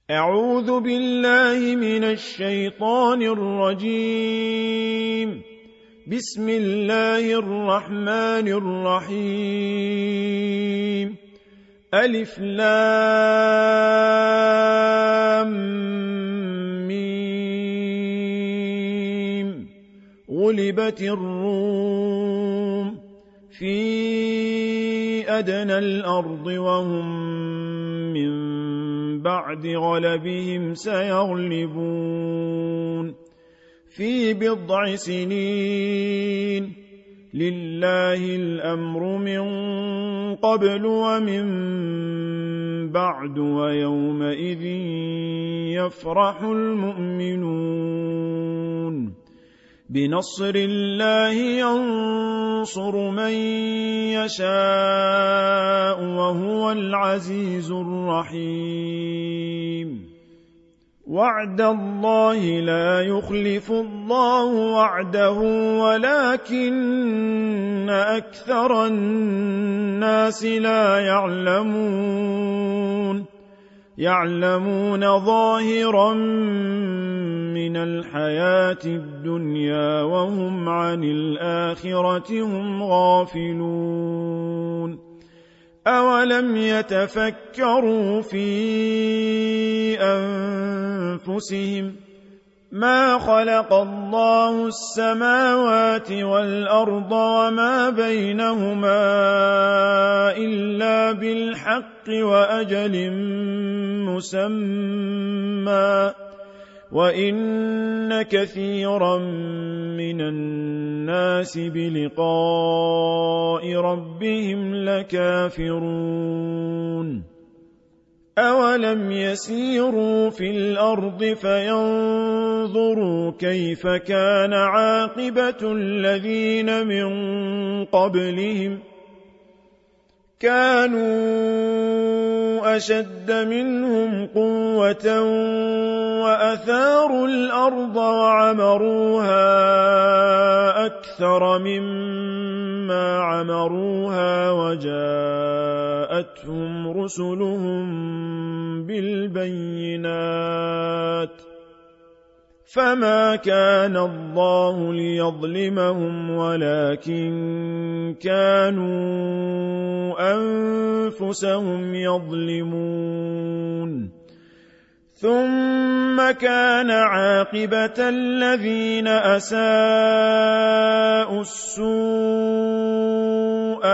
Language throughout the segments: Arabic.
أعوذ بالله من الشيطان الرجيم. بسم الله الرحمن الرحيم. ألف لام ميم. غلبت الروم في أدنى الأرض وهم من بعد غلبهم سيغلبون في بضع سنين. لله الأمر من قبل ومن بعد ويومئذ يفرح المؤمنون. بنصر الله ينصر من يشاء وهو العزيز الرحيم. وعد الله لا يخلف الله وعده ولكن أكثر الناس لا يعلمون ظاهرا من الحياة الدنيا وهم عن الآخرة هم غافلون. أولم يتفكروا في أنفسهم ما خلق الله السماوات والأرض وما بينهما إلا بالحق وأجل مسمى وإن كثيرا من الناس بلقاء ربهم لكافرون. أولم يسيروا في الأرض فينظروا كيف كان عاقبة الذين من قبلهم كانوا أشد منهم قوة وأثاروا الأرض وعمروها أكثر مما عمروها وجاءتهم رسلهم بالبينات فما كان الله ليظلمهم ولكن كانوا أنفسهم يظلمون. ثم كان عاقبة الذين أساءوا السوء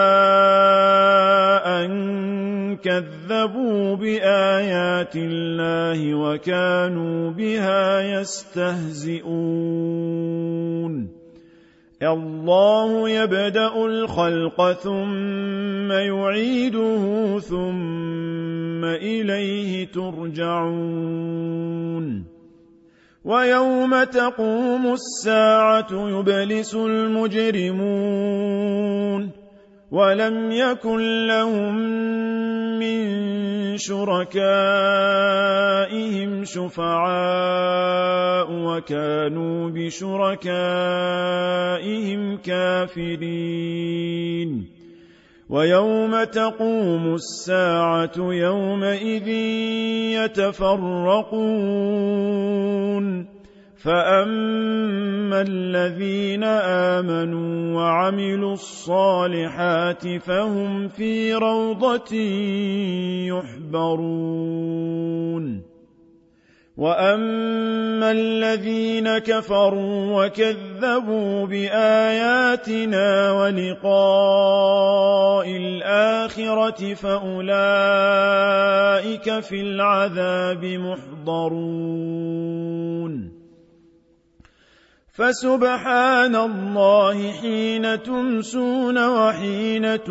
أن كذبوا بآيات الله وكانوا بها يستهزئون. الله يبدأ الخلق ثم يعيده ثم إليه ترجعون. ويوم تقوم الساعة يبلس المجرمون ولم يكن لهم من شركائهم شفعاء وكانوا بشركائهم كافرين. ويوم تقوم الساعة يومئذ يتفرقون فأما الذين آمنوا وعملوا الصالحات فهم في روضة يحبرون. وأما الذين كفروا وكذبوا بآياتنا ولقاء الآخرة فأولئك في العذاب محضرون. فسبحان الله حين تمسون وحين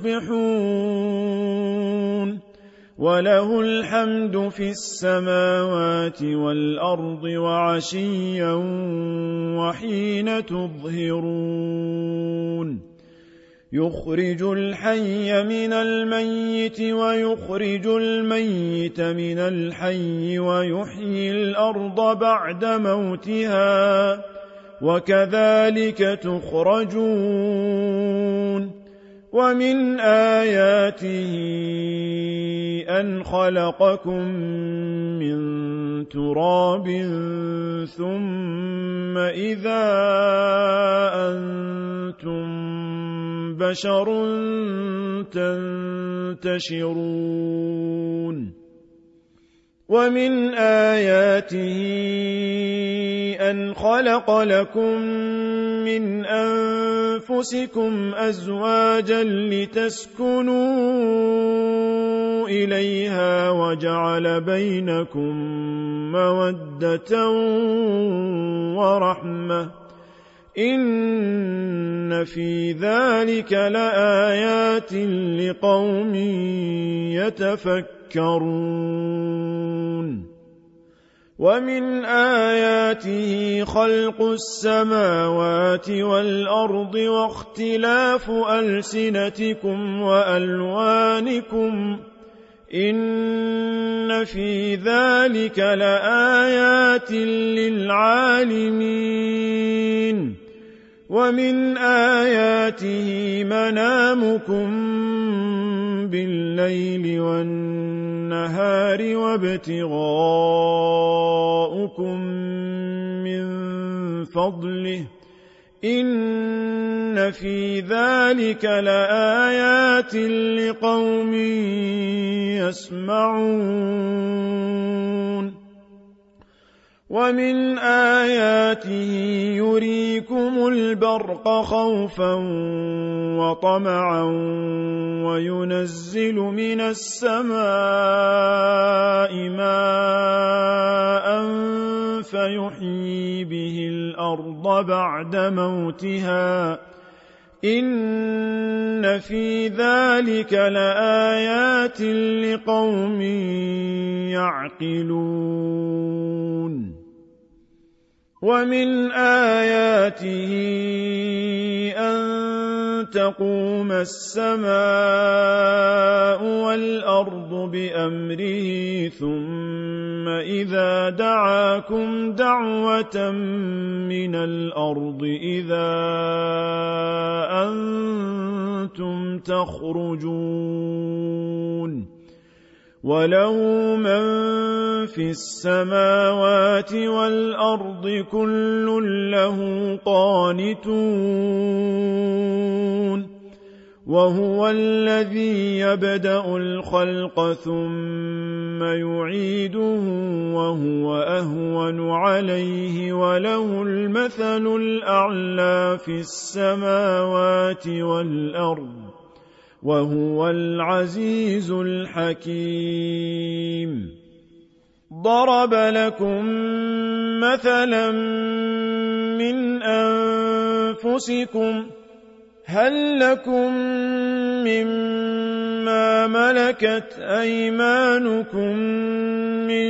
تصبحون وله الحمد في السماوات والأرض وعشيا وحين تظهرون. يخرج الحي من الميت ويخرج الميت من الحي ويحيي الأرض بعد موتها وكذلك تخرجون. ومن آياته أن خلقكم من تراب ثم إذا أنتم بشر تنتشرون ومن آياته أن خلق لكم من أنفسكم أزواجا لتسكنوا إليها وجعل بينكم مودة ورحمة إن في ذلك لآيات لقوم يتفكرون ومن آياته خلق السماوات والأرض واختلاف ألسنتكم وألوانكم إن في ذلك لآيات للعالمين ومن آياته منامكم بالليل والنهار وابتغاؤكم من فضله إن في ذلك لآيات لقوم يسمعون ومن آياته يريكم البرق خوفا وطمعا وينزل من السماء ماء فيحيي به الأرض بعد موتها إن في ذلك لآيات لقوم يعقلون ومن آياته أن تقوم السماء والأرض بأمره ثم إذا دعاكم دعوة من الأرض إذا أنتم تخرجون وله من في السماوات والأرض كل له قانتون وهو الذي يبدأ الخلق ثم يعيده وهو أهون عليه وله المثل الأعلى في السماوات والأرض وهو العزيز الحكيم ضرب لكم مثلا من أنفسكم هل لكم مما ملكت أيمانكم من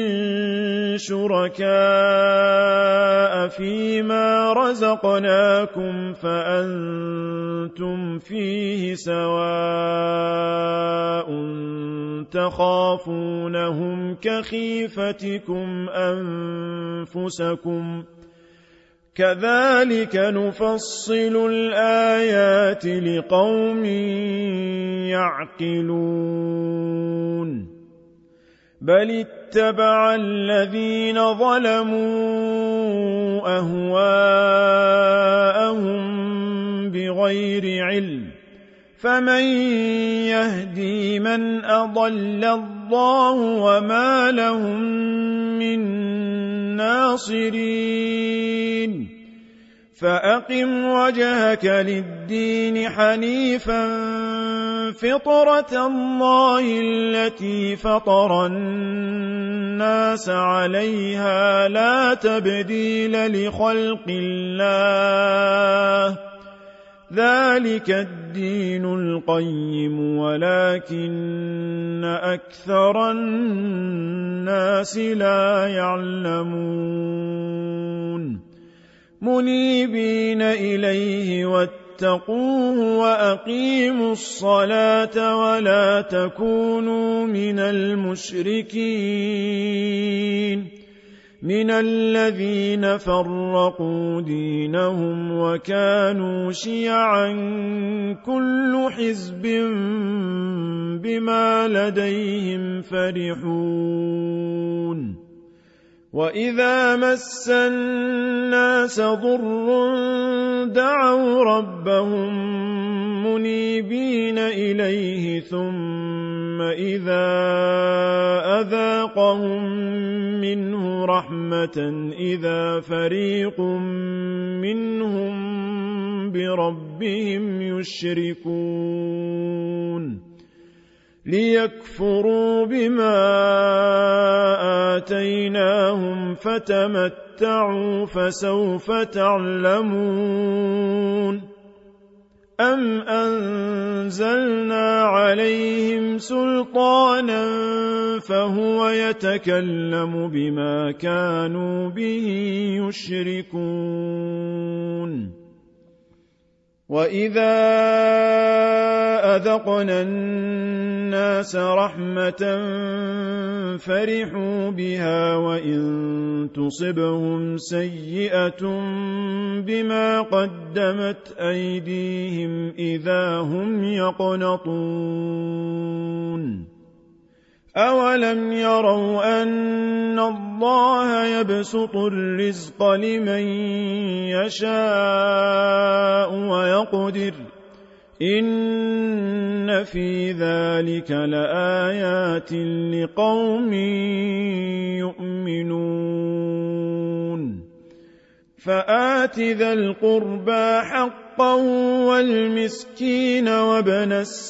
شركاء فيما رزقناكم فأنتم فيه سواء تخافونهم كخيفتكم أنفسكم كذلك نفصل الآيات لقوم يعقلون بل اتبع الذين ظلموا أهواءهم بغير علم فمن يهدي من أضل الله وما لهم من ناصرين فأقم وجهك للدين حنيفا فطرة الله التي فطر الناس عليها لا تبديل لخلق الله ذلك الدين القيم ولكن أكثر الناس لا يعلمون منيبين إليه واتقوه وأقيموا الصلاة ولا تكونوا من المشركين من الذين فرقوا دينهم وكانوا شيعا كل حزب بما لديهم فرحون وإذا مس الناس ضر دعوا ربهم منيبين إليه ثم إذا أذاقهم منه رحمة إذا فريق منهم بربهم يشركون ليكفروا بما آتيناهم فتمتعوا فسوف تعلمون أم أنزلنا عليهم سلطانا فهو يتكلم بما كانوا به يشركون وإذا أذقنا الناس رحمة فرحوا بها وإن تصبهم سيئة بما قدمت أيديهم إذا هم يقنطون أولم يروا أن الله يبسط الرزق لمن يشاء ويقدر إن في ذلك لآيات لقوم يؤمنون فآت ذا القربى حقه والمسكين وابن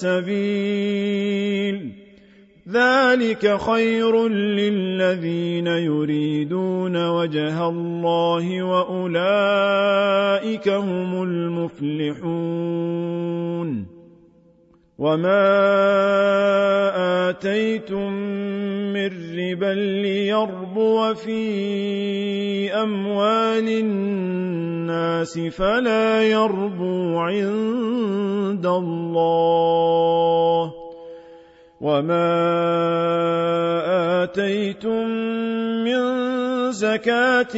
السبيل ذلك خير للذين يريدون وجه الله وأولئك هم المفلحون وما آتيتم من ربا ليربو في أموال الناس فلا يربو عند الله وما آتيتم من زكاة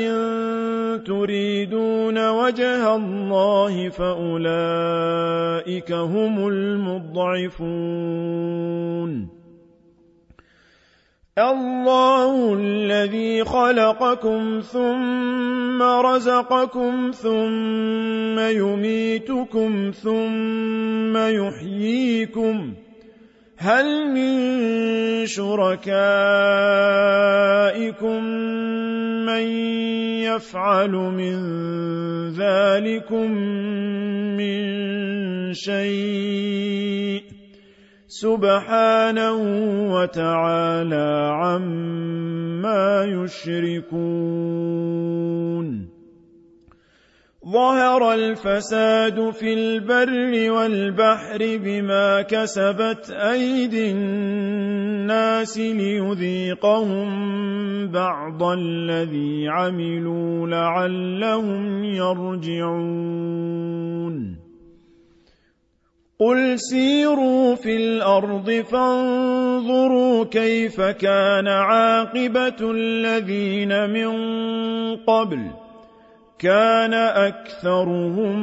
تريدون وجه الله فأولئك هم المضعفون الله الذي خلقكم ثم رزقكم ثم يميتكم ثم يحييكم هل من شركائكم من يفعل من ذلكم من شيء سبحانه وتعالى عما يشركون ظهر الفساد في البر والبحر بما كسبت أيدي الناس ليذيقهم بعض الذي عملوا لعلهم يرجعون قل سيروا في الأرض فانظروا كيف كان عاقبة الذين من قبل كان أكثرهم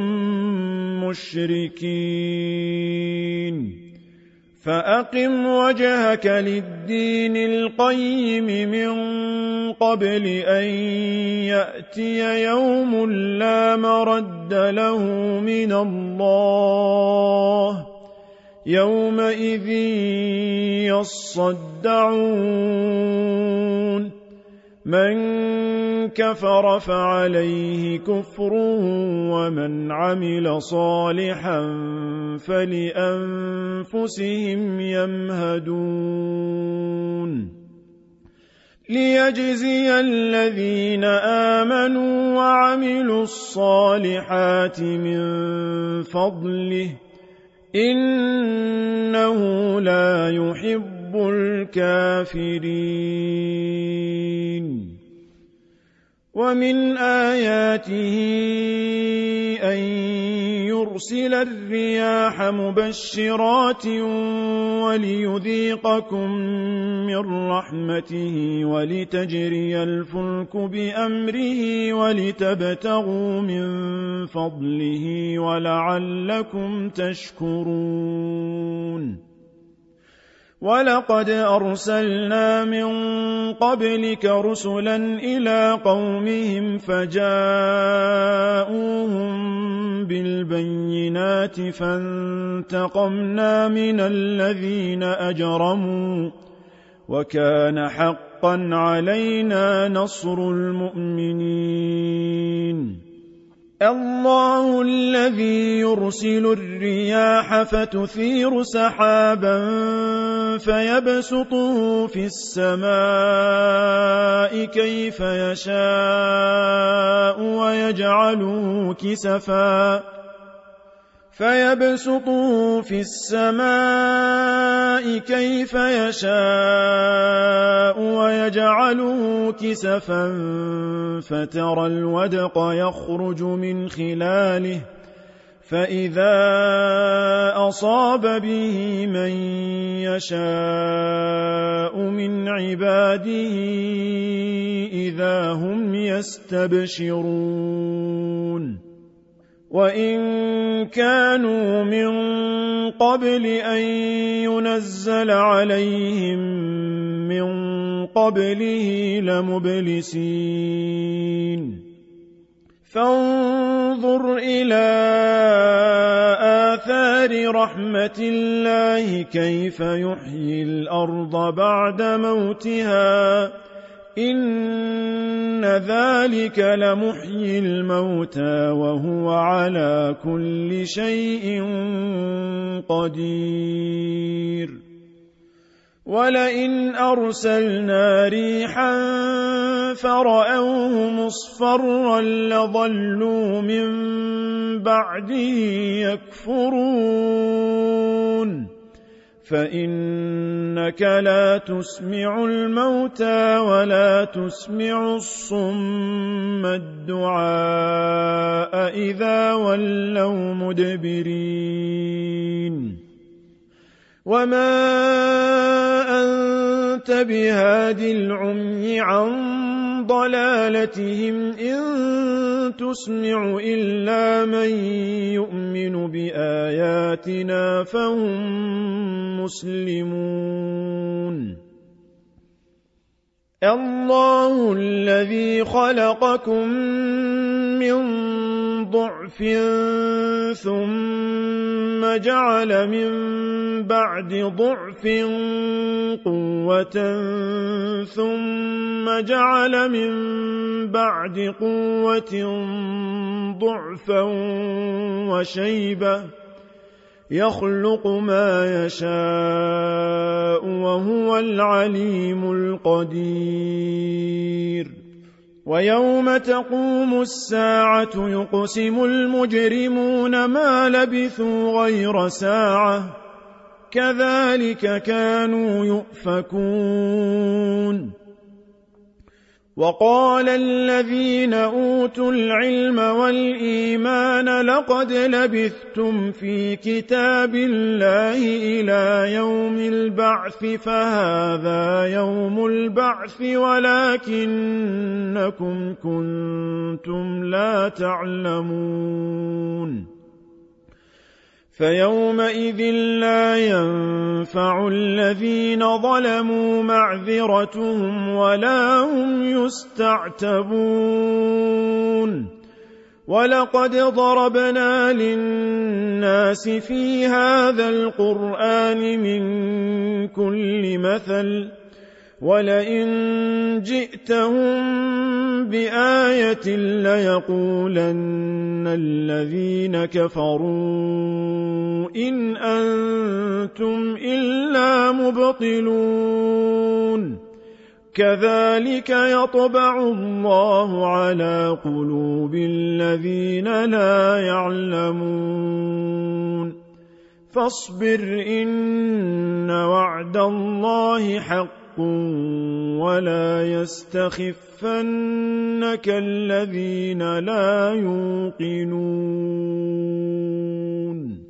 مشركين فأقم وجهك للدين القيم من قبل أن يأتي يوم لا مرد له من الله يومئذ يصدعون من كفر فعليه كفره ومن عمل صالحا فلأنفسهم يمهدون ليجزي الذين آمنوا وعملوا الصالحات من فضله إنه لا يحب الكافرين ومن آياته أن يرسل الرياح مبشرات وليذيقكم من رحمته ولتجري الفلك بأمره ولتبتغوا من فضله ولعلكم تشكرون ولقد أرسلنا من قبلك رسلا إلى قومهم فجاءوهم بالبينات فانتقمنا من الذين أجرموا وكان حقا علينا نصر المؤمنين الله الذي يرسل الرياح فتثير سحابا فيبسطه في السماء كيف يشاء ويجعله كسفا فترى الودق يخرج من خلاله فإذا أصاب به من يشاء من عباده إذا هم يستبشرون وإن كانوا من قبل أن ينزل عليهم من قبله لمبلسين فانظر إلى آثار رحمة الله كيف يحيي الأرض بعد موتها إن ذلك لمحيي الموتى وهو على كل شيء قدير ولئن أرسلنا ريحا فرأوه مصفرا لظلوا من بعده يكفرون فإنك لا تسمع الموتى ولا تسمع الصم الدعاء إذا ولوا مدبرين وما أنت بهاد العمي عن ضلالتهم إن تسمع إلا من يؤمن بآياتنا فهم مسلمون الله الذي خلقكم من ضعف ثم جعل من بعد ضعف قوة ثم جعل من بعد قوة ضعفا وشيبة يخلق ما يشاء وهو العليم القدير ويوم تقوم الساعة يقسم المجرمون ما لبثوا غير ساعة كذلك كانوا يؤفكون وقال الذين أوتوا العلم والإيمان لقد لبثتم في كتاب الله إلى يوم البعث فهذا يوم البعث ولكنكم كنتم لا تعلمون فيومئذ لا ينفع الذين ظلموا معذرتهم ولا هم يستعتبون ولقد ضربنا للناس في هذا القرآن من كل مثل ولئن جئتهم بآية ليقولن الذين كفروا إن أنتم إلا مبطلون كذلك يطبع الله على قلوب الذين لا يعلمون فاصبر إن وعد الله حق حق ولا يستخفنك الذين لا يوقنون